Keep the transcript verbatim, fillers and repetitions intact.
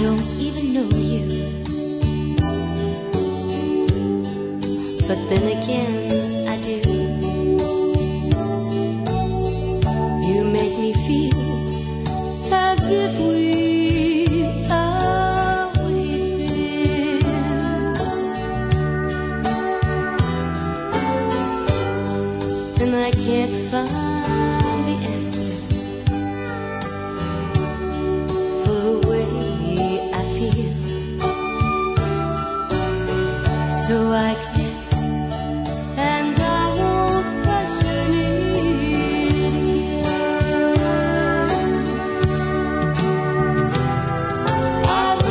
don't even know you. But then again, I do. You make me feel as if we